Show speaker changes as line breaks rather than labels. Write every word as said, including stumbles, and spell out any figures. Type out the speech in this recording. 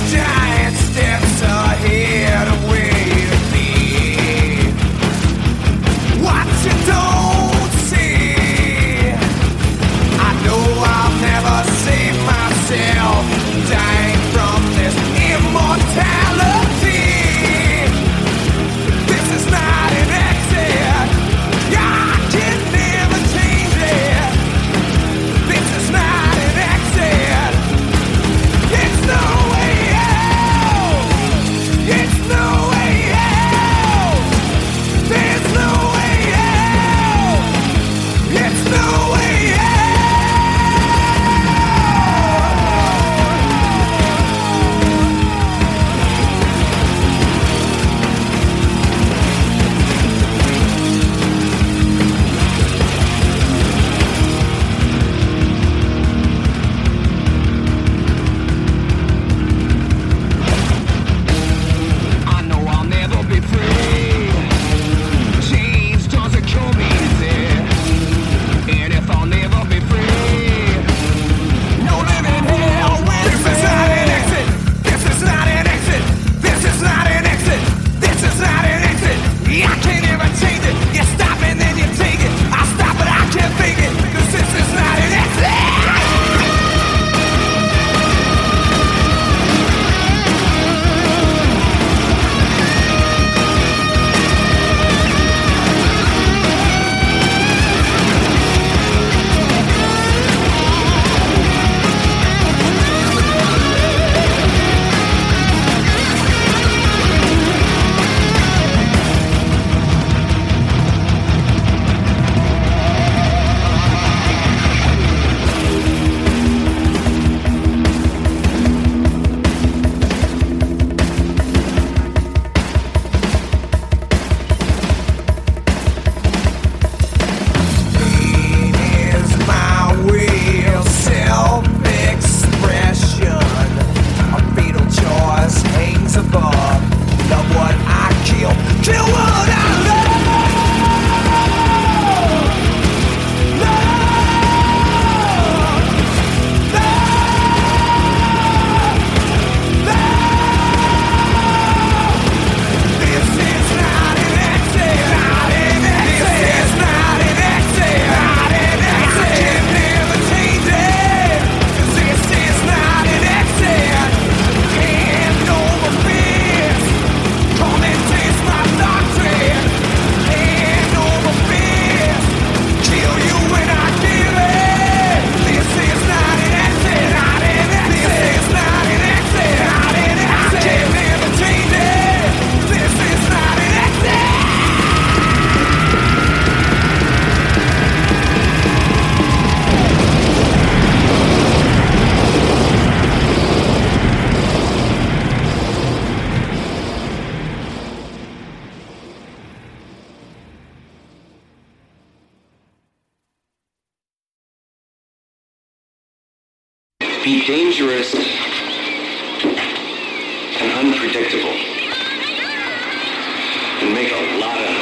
Giant steps ahead of where me. What you don't see, I know I'll never save myself, dying from this immortality. This is not an exit, I can never change it. This is not an exit, it's no way out. It's no way out. There's no way out. It's no way out. I know I'll never be free. Change doesn't come easy. And if I'll never be free, no living hell will. This is not an exit. This is not an exit. This is not an exit. This is not an exit. I can't ever change it. You stop and then you take it. I stop but I can't fake it. Cause this is not an exit. Is my way of self-expression. A fatal choice hangs above. Love what I kill, kill what I love. Love, love, love. This is not an exit. Not an exit. This is not an exit. Not an exit. I can never change it. 'Cause this is not an exit. Hand over fist. Come and taste my doctrine. Hand over fist. Kill you when I kill it. This is not an exit. Not an exit. This is not an exit. Not an exit. I can never change it. This is not an exit.
Be dangerous and unpredictable and make a lot of